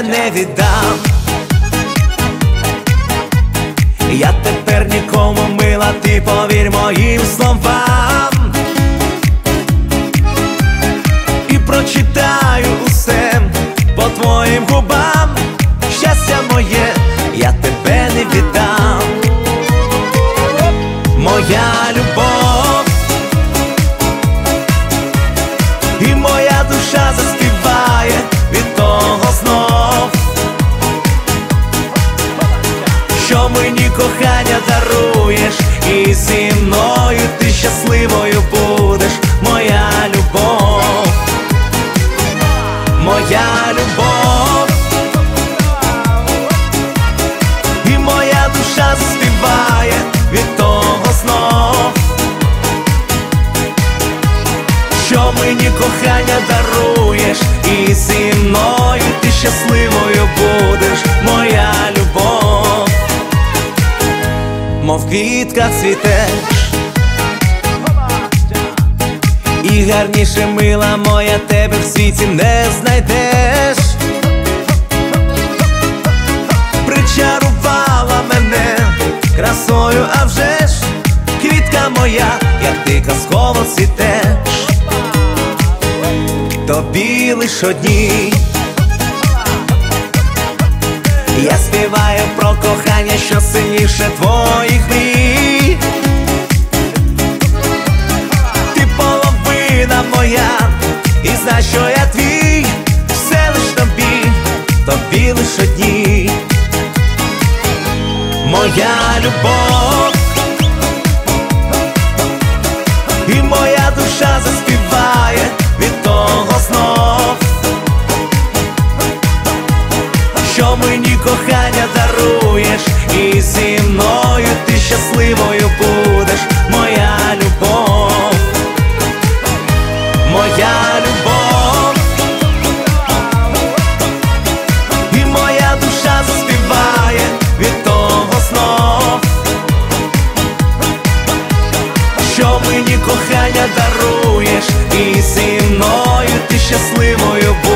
тебе не віддам. Я тепер нікому, мила, ти повір моїм словам. І прочитаю усе по твоїм губам. Щастя моє, я тебе не віддам. Моя любов і моя душа заспіває від того знов, що мені кохання даруєш, і зі мною ти щасливою будеш. Моя любов, моя любов і моя душа заспіває від того знов, що мені кохання даруєш, і зі мною ти щасливою будеш. Моя любов, мов квітка цвітеш, і гарніше, мила моя, тебе в світі не знайдеш. Причарувала мене красою, а вже ж, квітка моя, як ти казково цвітеш. Тобі лиш одній я співаю про кохання, що сильніше твоїх мрій. Ти половина моя, і знай, що я твій. Все лиш тобі, тобі лиш одній. Моя любов і моя душа заспіває від того знов, що мені кохання даруєш, і зі мною ти щасливою будеш. Моя любов, моя любов і моя душа заспіває від того знов, що мені кохання даруєш, і зі мною ти щасливою будеш.